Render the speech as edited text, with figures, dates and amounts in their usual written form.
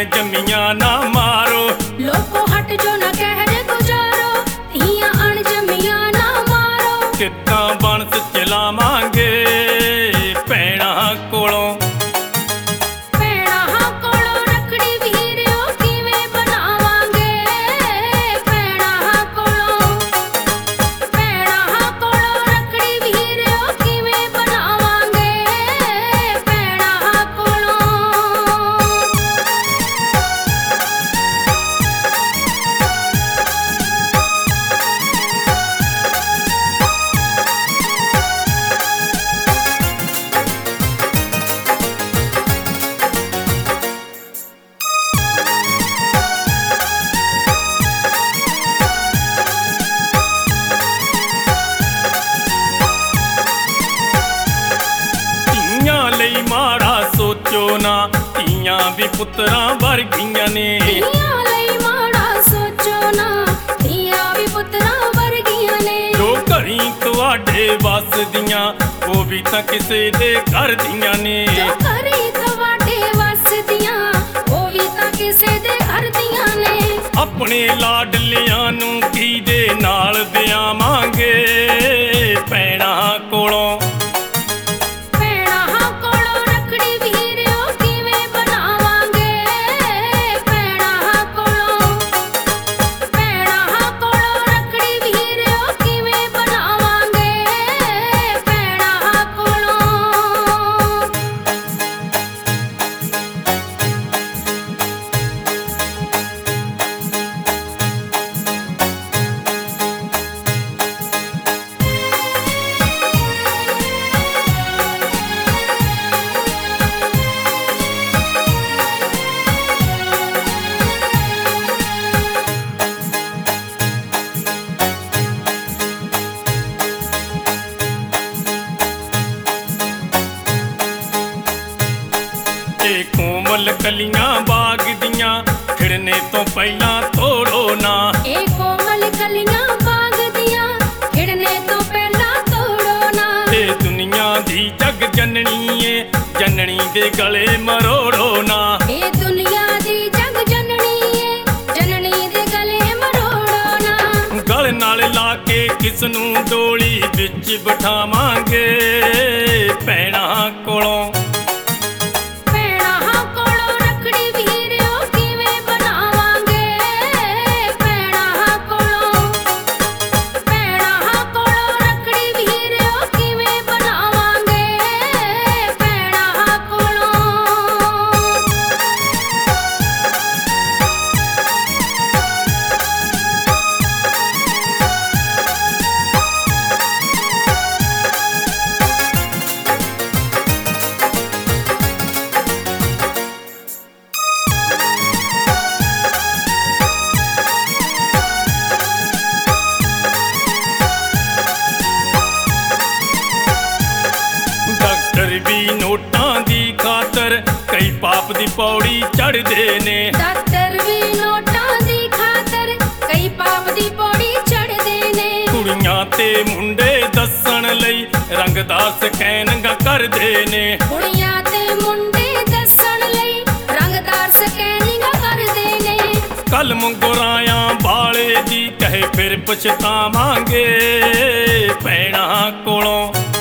अणजमियां ना मारो। लोगो हट जो ना कहर गुजारो, धियां अणजमियां ना मारो। किद्दां बनस चलावांगे भैणां कोलों। माड़ा सोचो ना, धीयां भी पुत्रां वर्गियां ने। धीयां लई माड़ा सोचो ना, धीयां भी पुत्रां वर्गियां ने। जो घरी तुहाडे वसदियां वो भी तां किसे दे घर दियां ने। जो घरी तुहाडे वसदियां वो भी तां किसे दे घर दियां ने। अपने लाडलियां नूं किहदे नाल ब्यावांगे भैणां कोलों। कोमल कलियां बाग दियां खिड़ने तो पहला तोड़ो ना। ए कोमल कलियां बाग दियां खिड़ने तो पहला तोड़ो ना। ए दुनिया दी जग जननी ए जननी दे गले मरोड़ो ना। ए दुनिया दी जग जननी ए जननी दे गले मरोड़ो ना। गल नाल ला के किसनूं डोली विच बिठावांगे भैणां कोलों। भी नोटां दी खातर कई पाप दी पौड़ी चढ़दे ने। डॉक्टर भी नोटां दी खातर कई पाप दी पौड़ी चढ़दे ने। कुड़ियां ते मुंडे दस्सण लई रंगदार स्कैनिंग करदे ने। कुड़ियां ते मुंडे दस्सण लई रंगदार स्कैनिंग करदे ने। कलम गुरायां बाले दी कहे फिर पछतावांगे भैणां कोलों।